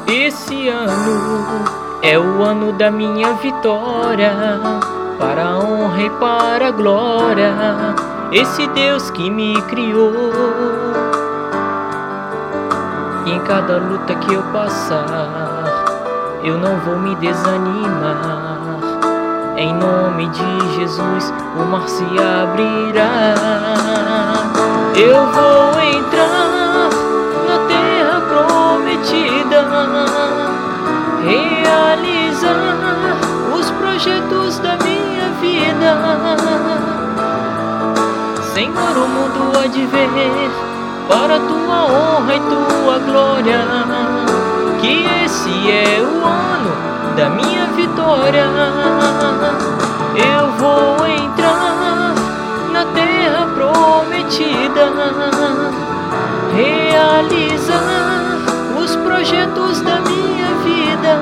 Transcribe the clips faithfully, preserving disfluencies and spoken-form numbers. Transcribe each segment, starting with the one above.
Esse ano é o ano da minha vitória, para a honra e para a glória, esse Deus que me criou. E em cada luta que eu passar, eu não vou me desanimar. Em nome de Jesus o mar se abrirá. Eu vou entrar na terra prometida, realizar os projetos da minha vida. Senhor, o mundo há de ver para tua honra e tua glória, que esse é o ano da minha vitória. Eu vou entrar na terra prometida, realizar os projetos da minha vida.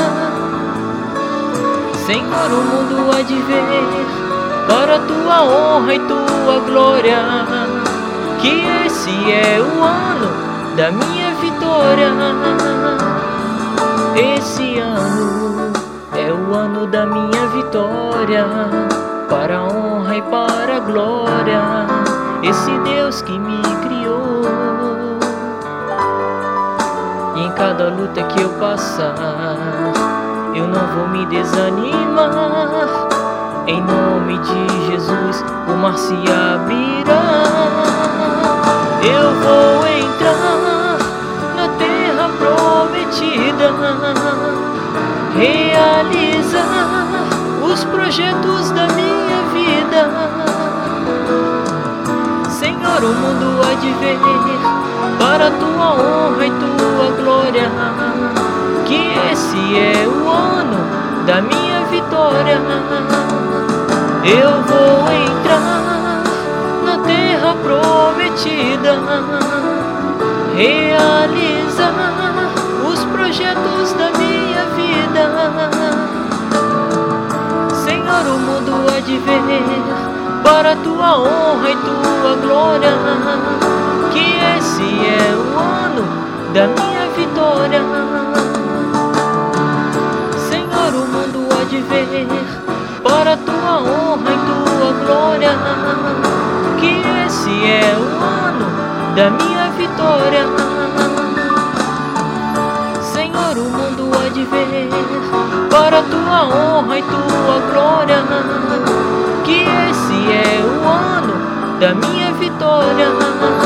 Senhor, o mundo há de ver para tua honra e tua glória, que esse é o ano da minha vitória. Esse ano é o ano da minha vitória, para a honra e para a glória, esse Deus que me criou. E em cada luta que eu passar, eu não vou me desanimar. Em nome de Jesus o mar se abrirá. Eu vou entrar na terra prometida, realizar os projetos da minha vida. Senhor, o mundo há de ver para tua honra e tua glória, que esse é o ano da minha vitória. Eu vou entrar na terra prometida, realizar os projetos da minha vida. Senhor, o mundo há de ver para tua honra e tua glória, que esse é o ano da minha vitória. Senhor, o mundo há de ver para tua honra e tua glória, que esse é o ano da minha vitória. Senhor, o mundo há de ver para tua honra e tua glória, que esse é o ano da minha vitória.